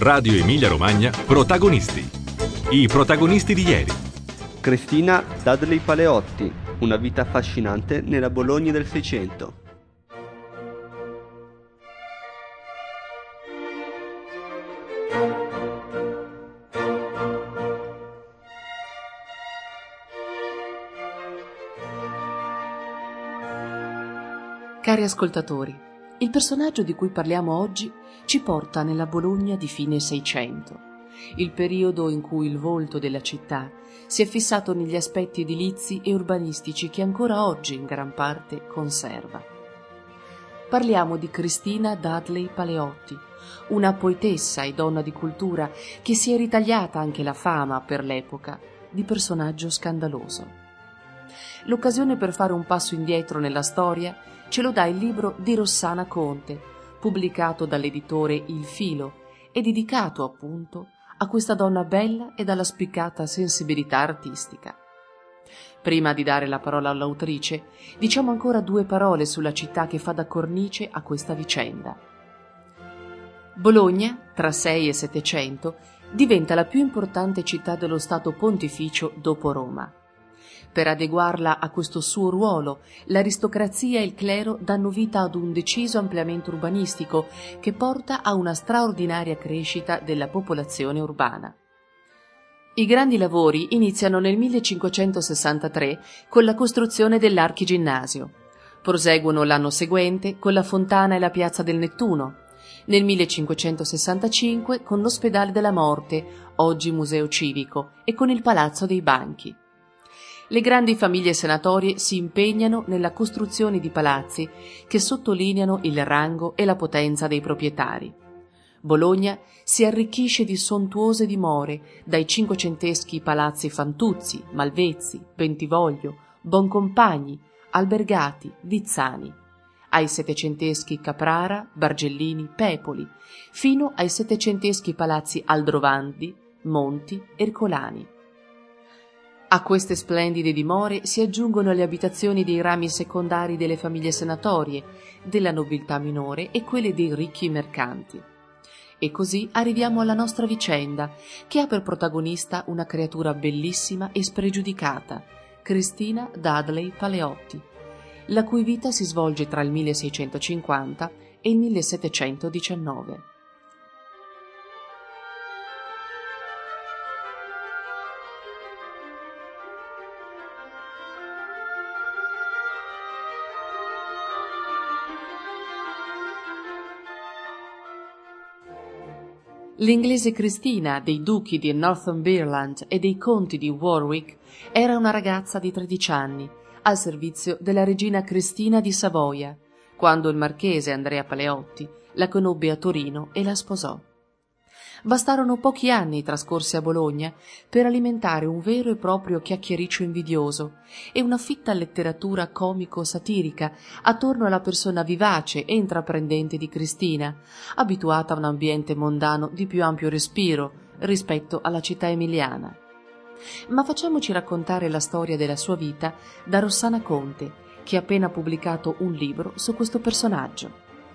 Radio Emilia Romagna, protagonisti. I protagonisti di ieri. Cristina Dudley Paleotti, una vita affascinante nella Bologna del Seicento. Cari ascoltatori, il personaggio di cui parliamo oggi ci porta nella Bologna di fine Seicento, il periodo in cui il volto della città si è fissato negli aspetti edilizi e urbanistici che ancora oggi in gran parte conserva. Parliamo di Cristina Dudley Paleotti, una poetessa e donna di cultura che si è ritagliata anche la fama per l'epoca di personaggio scandaloso. L'occasione per fare un passo indietro nella storia ce lo dà il libro di Rossana Conte, pubblicato dall'editore Il Filo e dedicato appunto a questa donna bella e dalla spiccata sensibilità artistica. Prima di dare la parola all'autrice, diciamo ancora due parole sulla città che fa da cornice a questa vicenda. Bologna, tra 6 e 700, diventa la più importante città dello Stato Pontificio dopo Roma. Per adeguarla a questo suo ruolo, l'aristocrazia e il clero danno vita ad un deciso ampliamento urbanistico che porta a una straordinaria crescita della popolazione urbana. I grandi lavori iniziano nel 1563 con la costruzione dell'Archiginnasio. Proseguono l'anno seguente con la fontana e la piazza del Nettuno. Nel 1565 con l'Ospedale della Morte, oggi museo civico, e con il Palazzo dei Banchi. Le grandi famiglie senatorie si impegnano nella costruzione di palazzi che sottolineano il rango e la potenza dei proprietari. Bologna si arricchisce di sontuose dimore, dai cinquecenteschi palazzi Fantuzzi, Malvezzi, Bentivoglio, Boncompagni, Albergati, Vizzani, ai settecenteschi Caprara, Bargellini, Pepoli, fino ai settecenteschi palazzi Aldrovandi, Monti, Ercolani. A queste splendide dimore si aggiungono le abitazioni dei rami secondari delle famiglie senatorie, della nobiltà minore e quelle dei ricchi mercanti. E così arriviamo alla nostra vicenda, che ha per protagonista una creatura bellissima e spregiudicata, Cristina Dudley Paleotti, la cui vita si svolge tra il 1650 e il 1719. L'inglese Cristina, dei duchi di Northumberland e dei conti di Warwick, era una ragazza di 13 anni, al servizio della regina Cristina di Savoia, quando il marchese Andrea Paleotti la conobbe a Torino e la sposò. Bastarono pochi anni trascorsi a Bologna per alimentare un vero e proprio chiacchiericcio invidioso e una fitta letteratura comico-satirica attorno alla persona vivace e intraprendente di Cristina, abituata a un ambiente mondano di più ampio respiro rispetto alla città emiliana. Ma facciamoci raccontare la storia della sua vita da Rossana Conte, che ha appena pubblicato un libro su questo personaggio.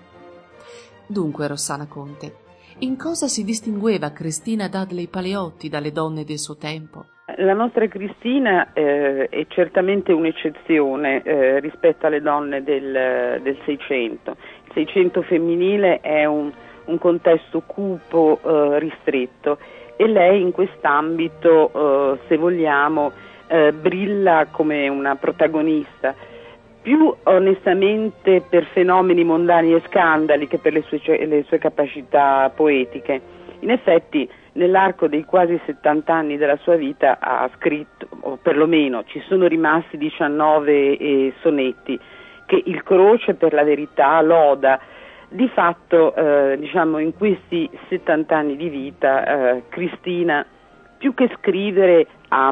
Dunque, Rossana Conte, in cosa si distingueva Cristina Dudley Paleotti dalle donne del suo tempo? La nostra Cristina è certamente un'eccezione rispetto alle donne del Seicento. Il Seicento femminile è un contesto cupo, ristretto, e lei in quest'ambito, se vogliamo, brilla come una protagonista, più onestamente per fenomeni mondani e scandali che per le sue capacità poetiche. In effetti, nell'arco dei quasi 70 anni della sua vita ha scritto, o perlomeno ci sono rimasti 19 sonetti che il Croce per la verità loda. Di fatto, in questi 70 anni di vita, Cristina, più che scrivere, ha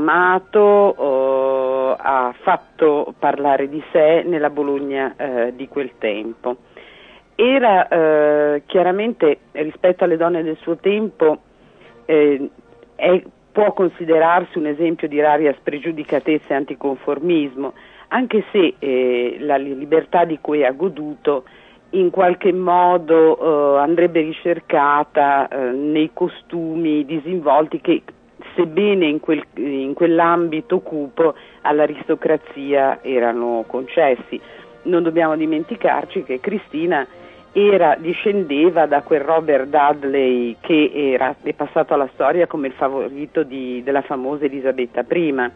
amato, ha fatto parlare di sé nella Bologna di quel tempo. Era chiaramente, rispetto alle donne del suo tempo, può considerarsi un esempio di raria spregiudicatezza e anticonformismo, anche se la libertà di cui ha goduto in qualche modo andrebbe ricercata nei costumi disinvolti che, sebbene in quell'ambito cupo, all'aristocrazia erano concessi. Non dobbiamo dimenticarci che Cristina discendeva da quel Robert Dudley che è passato alla storia come il favorito della famosa Elisabetta I.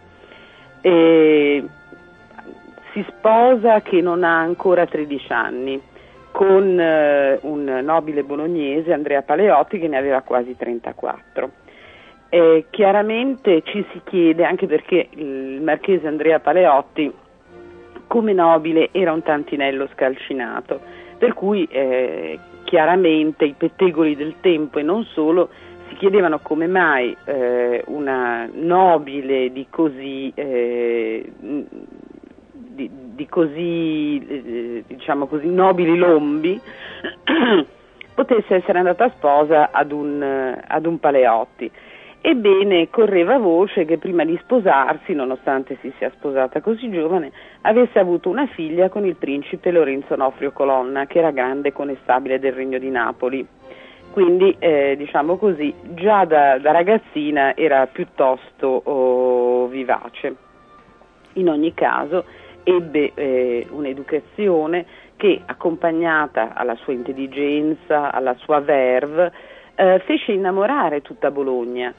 Si sposa che non ha ancora 13 anni con un nobile bolognese, Andrea Paleotti, che ne aveva quasi 34. Chiaramente ci si chiede, anche perché il marchese Andrea Paleotti come nobile era un tantinello scalcinato, per cui chiaramente i pettegoli del tempo e non solo si chiedevano come mai una nobile di così diciamo così nobili lombi potesse essere andata sposa ad un Paleotti. Ebbene, correva voce che prima di sposarsi, nonostante si sia sposata così giovane, avesse avuto una figlia con il principe Lorenzo Onofrio Colonna, che era grande connestabile del Regno di Napoli. Quindi, diciamo così, già da ragazzina era piuttosto vivace. In ogni caso, ebbe un'educazione che, accompagnata alla sua intelligenza, alla sua verve, fece innamorare tutta Bologna.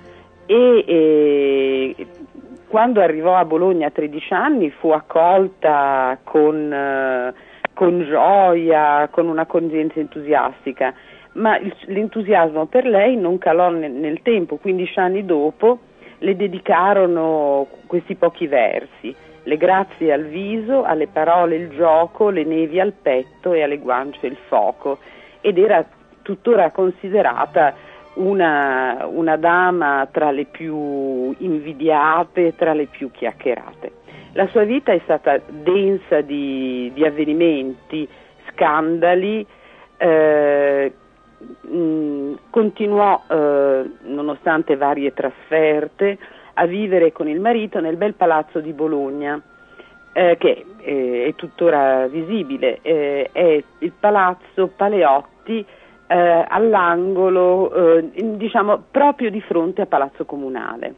E quando arrivò a Bologna a 13 anni fu accolta con gioia, con un'accoglienza entusiastica, ma l'entusiasmo per lei non calò nel tempo. 15 anni dopo le dedicarono questi pochi versi: le grazie al viso, alle parole il gioco, le nevi al petto e alle guance il fuoco, ed era tuttora considerata una dama tra le più invidiate, tra le più chiacchierate. La sua vita è stata densa di avvenimenti, scandali, continuò, nonostante varie trasferte, a vivere con il marito nel bel palazzo di Bologna, che è tuttora visibile, è il palazzo Paleotti, all'angolo, diciamo proprio di fronte a Palazzo Comunale.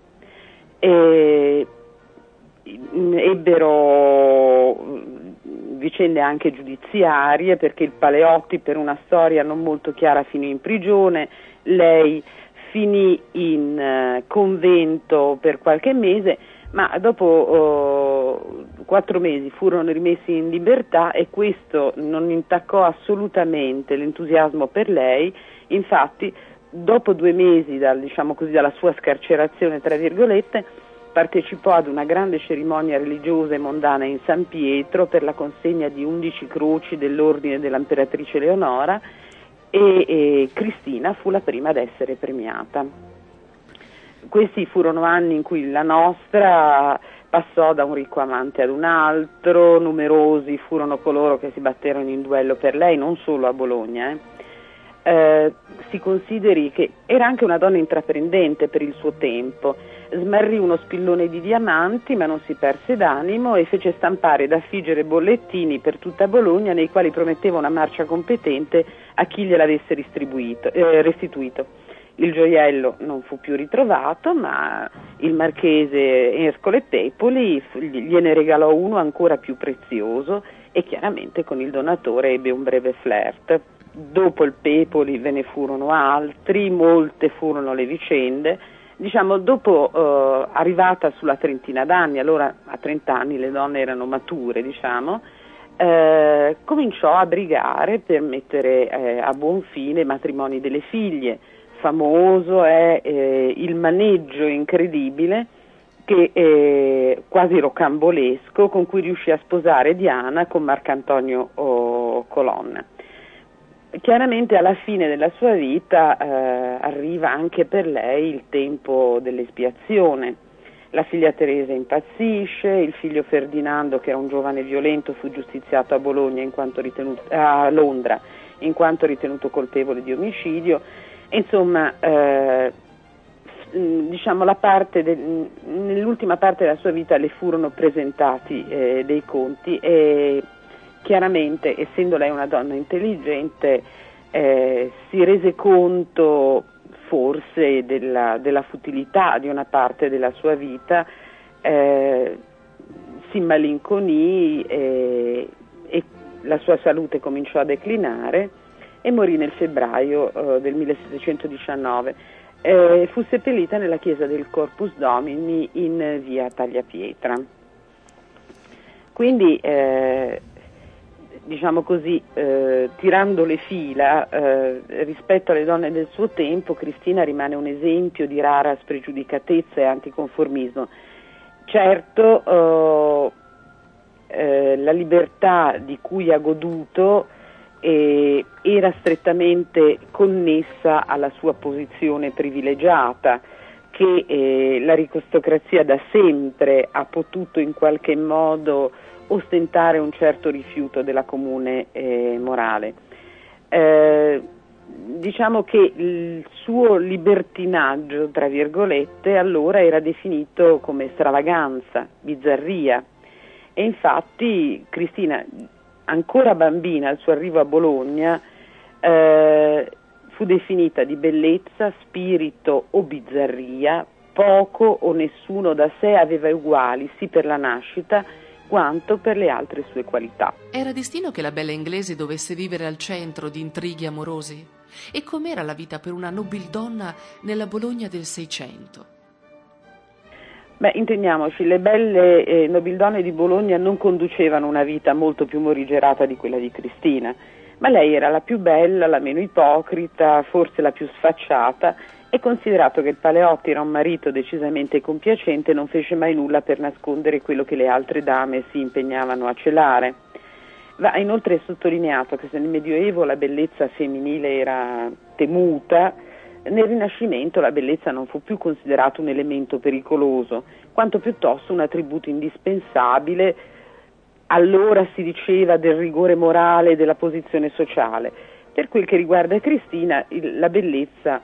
Ebbero vicende anche giudiziarie, perché il Paleotti, per una storia non molto chiara, finì in prigione, lei finì in convento per qualche mese, ma dopo 4 mesi furono rimessi in libertà, e questo non intaccò assolutamente l'entusiasmo per lei. Infatti, dopo 2 mesi dalla sua scarcerazione, tra virgolette, partecipò ad una grande cerimonia religiosa e mondana in San Pietro per la consegna di 11 croci dell'ordine dell'imperatrice Leonora, e Cristina fu la prima ad essere premiata. Questi furono anni in cui la nostra passò da un ricco amante ad un altro, numerosi furono coloro che si batterono in duello per lei, non solo a Bologna. Si consideri che era anche una donna intraprendente per il suo tempo, smarrì uno spillone di diamanti ma non si perse d'animo e fece stampare da affiggere bollettini per tutta Bologna nei quali prometteva una marcia competente a chi gliel'avesse restituito. Il gioiello non fu più ritrovato, ma il marchese Ercole Pepoli gliene regalò uno ancora più prezioso, e chiaramente con il donatore ebbe un breve flirt. Dopo il Pepoli ve ne furono altri, molte furono le vicende. Dopo arrivata sulla trentina d'anni, allora a 30 anni le donne erano mature, cominciò a brigare per mettere a buon fine i matrimoni delle figlie. Famoso è il maneggio incredibile, quasi rocambolesco, con cui riuscì a sposare Diana con Marcantonio Colonna. Chiaramente alla fine della sua vita arriva anche per lei il tempo dell'espiazione. La figlia Teresa impazzisce, il figlio Ferdinando, che era un giovane violento, fu giustiziato a Londra in quanto ritenuto colpevole di omicidio. Insomma, nell'ultima parte della sua vita le furono presentati dei conti, e chiaramente, essendo lei una donna intelligente, si rese conto forse della futilità di una parte della sua vita, si immalinconì e la sua salute cominciò a declinare e morì nel febbraio del 1719. Fu seppellita nella chiesa del Corpus Domini in via Tagliapietra. Quindi, diciamo così, tirando le fila rispetto alle donne del suo tempo, Cristina rimane un esempio di rara spregiudicatezza e anticonformismo. Certo, la libertà di cui ha goduto era strettamente connessa alla sua posizione privilegiata, che l'aristocrazia da sempre ha potuto in qualche modo ostentare un certo rifiuto della comune morale. Diciamo che il suo libertinaggio, tra virgolette, allora era definito come stravaganza, bizzarria, e infatti Cristina, ancora bambina al suo arrivo a Bologna, fu definita di bellezza, spirito o bizzarria. Poco o nessuno da sé aveva uguali, sì per la nascita quanto per le altre sue qualità. Era destino che la bella inglese dovesse vivere al centro di intrighi amorosi? E com'era la vita per una nobildonna nella Bologna del Seicento? Beh, intendiamoci, le belle nobildonne di Bologna non conducevano una vita molto più morigerata di quella di Cristina, ma lei era la più bella, la meno ipocrita, forse la più sfacciata, e considerato che il Paleotti era un marito decisamente compiacente, non fece mai nulla per nascondere quello che le altre dame si impegnavano a celare. Va inoltre sottolineato che se nel Medioevo la bellezza femminile era temuta, nel Rinascimento la bellezza non fu più considerata un elemento pericoloso, quanto piuttosto un attributo indispensabile. Allora si diceva del rigore morale e della posizione sociale. Per quel che riguarda Cristina, la bellezza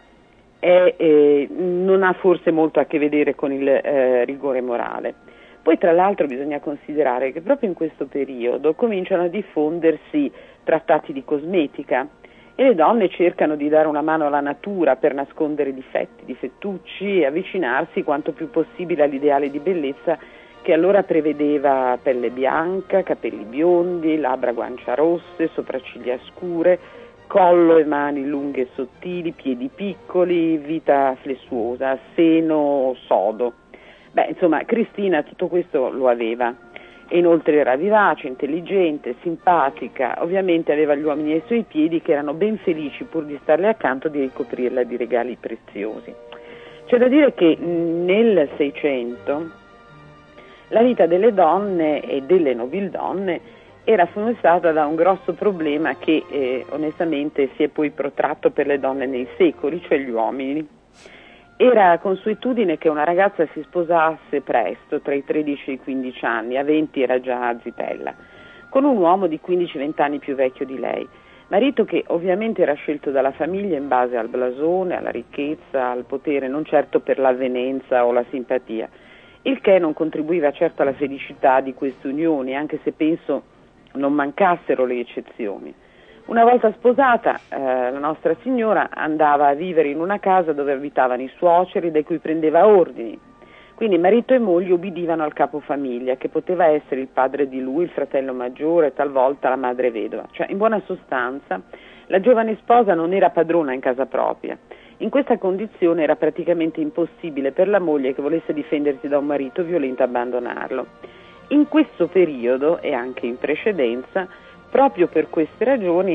non ha forse molto a che vedere con il rigore morale. Poi tra l'altro bisogna considerare che proprio in questo periodo cominciano a diffondersi trattati di cosmetica e le donne cercano di dare una mano alla natura per nascondere difetti, difettucci e avvicinarsi quanto più possibile all'ideale di bellezza che allora prevedeva pelle bianca, capelli biondi, labbra guancia rosse, sopracciglia scure, collo e mani lunghe e sottili, piedi piccoli, vita flessuosa, seno sodo. Beh, insomma, Cristina tutto questo lo aveva. E inoltre era vivace, intelligente, simpatica, ovviamente aveva gli uomini ai suoi piedi che erano ben felici, pur di starle accanto, di ricoprirla di regali preziosi. C'è da dire che nel Seicento la vita delle donne e delle nobildonne era funestata da un grosso problema che onestamente si è poi protratto per le donne nei secoli, cioè gli uomini. Era consuetudine che una ragazza si sposasse presto, tra i 13 e i 15 anni, a 20 era già zitella, con un uomo di 15-20 anni più vecchio di lei, marito che ovviamente era scelto dalla famiglia in base al blasone, alla ricchezza, al potere, non certo per l'avvenenza o la simpatia, il che non contribuiva certo alla felicità di queste unioni, anche se penso non mancassero le eccezioni. Una volta sposata, la nostra signora andava a vivere in una casa dove abitavano i suoceri, da cui prendeva ordini. Quindi marito e moglie ubbidivano al capofamiglia, che poteva essere il padre di lui, il fratello maggiore, talvolta la madre vedova. Cioè, in buona sostanza, la giovane sposa non era padrona in casa propria. In questa condizione era praticamente impossibile per la moglie che volesse difendersi da un marito violento abbandonarlo. In questo periodo, e anche in precedenza, proprio per queste ragioni,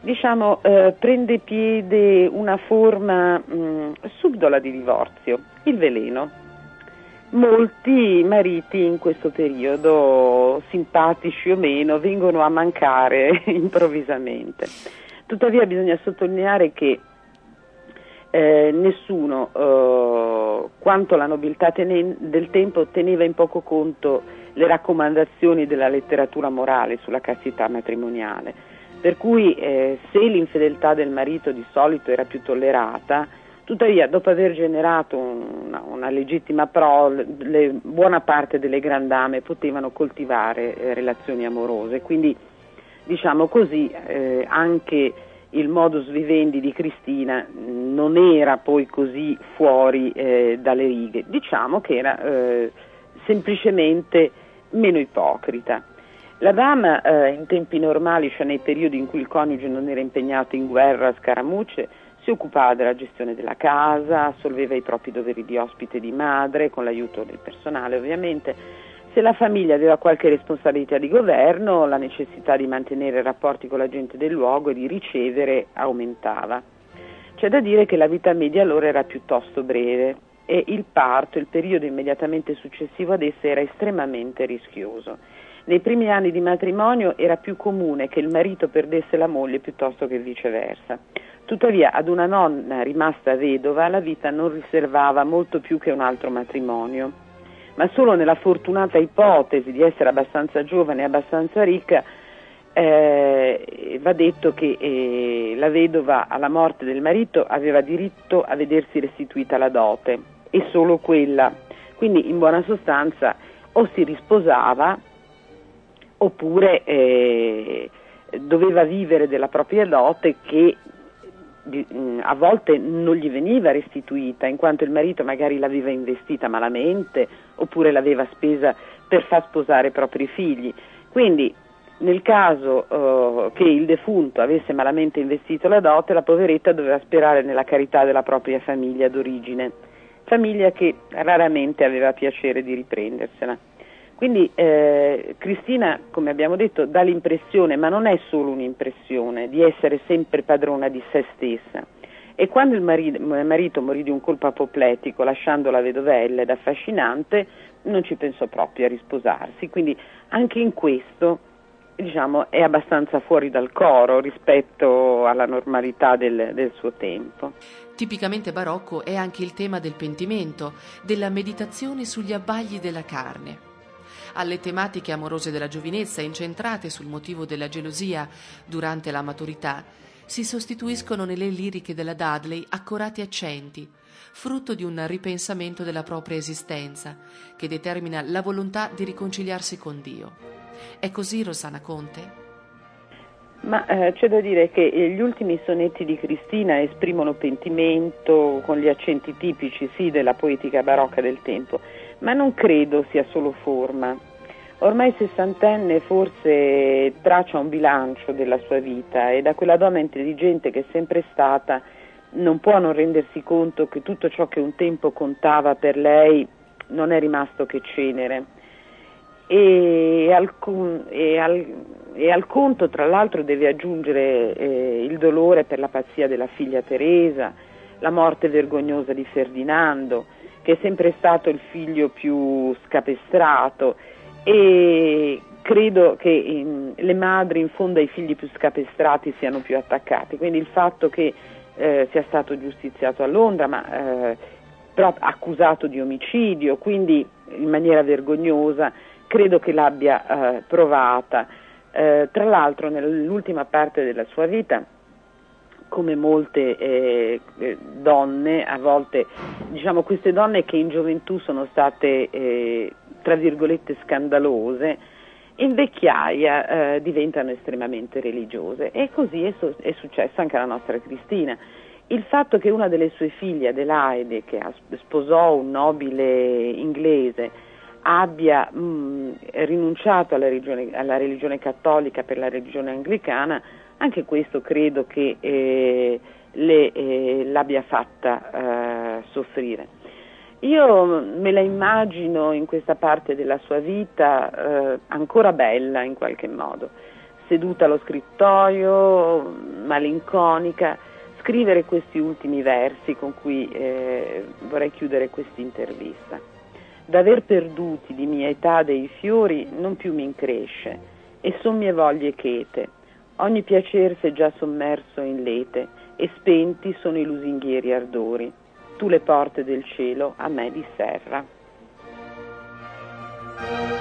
prende piede una forma subdola di divorzio, il veleno. Molti mariti in questo periodo, simpatici o meno, vengono a mancare improvvisamente. Tuttavia bisogna sottolineare che nessuno, quanto la nobiltà del tempo, teneva in poco conto le raccomandazioni della letteratura morale sulla castità matrimoniale, per cui se l'infedeltà del marito di solito era più tollerata, tuttavia dopo aver generato una legittima buona parte delle grandame potevano coltivare relazioni amorose, quindi diciamo così, anche il modus vivendi di Cristina non era poi così fuori dalle righe, diciamo che era semplicemente meno ipocrita. La dama in tempi normali, cioè nei periodi in cui il coniuge non era impegnato in guerra, scaramucce, si occupava della gestione della casa, assolveva i propri doveri di ospite di madre, con l'aiuto del personale ovviamente. Se la famiglia aveva qualche responsabilità di governo, la necessità di mantenere rapporti con la gente del luogo e di ricevere aumentava. C'è da dire che la vita media allora era piuttosto breve e il parto, il periodo immediatamente successivo ad essa, era estremamente rischioso. Nei primi anni di matrimonio era più comune che il marito perdesse la moglie piuttosto che viceversa. Tuttavia, ad una nonna rimasta vedova la vita non riservava molto più che un altro matrimonio, ma solo nella fortunata ipotesi di essere abbastanza giovane e abbastanza ricca va detto che la vedova alla morte del marito aveva diritto a vedersi restituita la dote, e solo quella. Quindi in buona sostanza o si risposava oppure doveva vivere della propria dote, che a volte non gli veniva restituita, in quanto il marito magari l'aveva investita malamente oppure l'aveva spesa per far sposare i propri figli. Quindi nel caso che il defunto avesse malamente investito la dote, la poveretta doveva sperare nella carità della propria famiglia d'origine, famiglia che raramente aveva piacere di riprendersela. Quindi Cristina, come abbiamo detto, dà l'impressione, ma non è solo un'impressione, di essere sempre padrona di se stessa. E quando il marito morì di un colpo apopletico, lasciandola vedovella ed affascinante, non ci pensò proprio a risposarsi. Quindi anche in questo, diciamo, è abbastanza fuori dal coro rispetto alla normalità del suo tempo. Tipicamente barocco è anche il tema del pentimento, della meditazione sugli abbagli della carne. Alle tematiche amorose della giovinezza, incentrate sul motivo della gelosia durante la maturità, si sostituiscono nelle liriche della Dudley accorati accenti, frutto di un ripensamento della propria esistenza, che determina la volontà di riconciliarsi con Dio. È così, Rossana Conte? Ma c'è da dire che gli ultimi sonetti di Cristina esprimono pentimento con gli accenti tipici, sì, della poetica barocca del tempo, ma non credo sia solo forma. Ormai sessantenne forse traccia un bilancio della sua vita, e da quella donna intelligente che è sempre stata non può non rendersi conto che tutto ciò che un tempo contava per lei non è rimasto che cenere. E al conto, tra l'altro, deve aggiungere il dolore per la pazzia della figlia Teresa, la morte vergognosa di Ferdinando, che è sempre stato il figlio più scapestrato, e credo che le madri in fondo ai figli più scapestrati siano più attaccati. Quindi il fatto che sia stato giustiziato a Londra, ma però accusato di omicidio, quindi in maniera vergognosa, credo che l'abbia provata. Tra l'altro nell'ultima parte della sua vita, come molte donne, a volte, diciamo, queste donne che in gioventù sono state tra virgolette scandalose, in vecchiaia diventano estremamente religiose, e così è successo anche alla nostra Cristina. Il fatto che una delle sue figlie, Adelaide, che sposò un nobile inglese, abbia rinunciato alla religione cattolica per la religione anglicana, anche questo credo che l'abbia fatta soffrire. Io me la immagino in questa parte della sua vita ancora bella in qualche modo, seduta allo scrittoio, malinconica, scrivere questi ultimi versi con cui vorrei chiudere questa intervista. D'aver perduti di mia età dei fiori non più mi incresce, e son mie voglie chete, ogni piacer s'è già sommerso in lete, e spenti sono i lusinghieri ardori. Tu le porte del cielo a me disserra.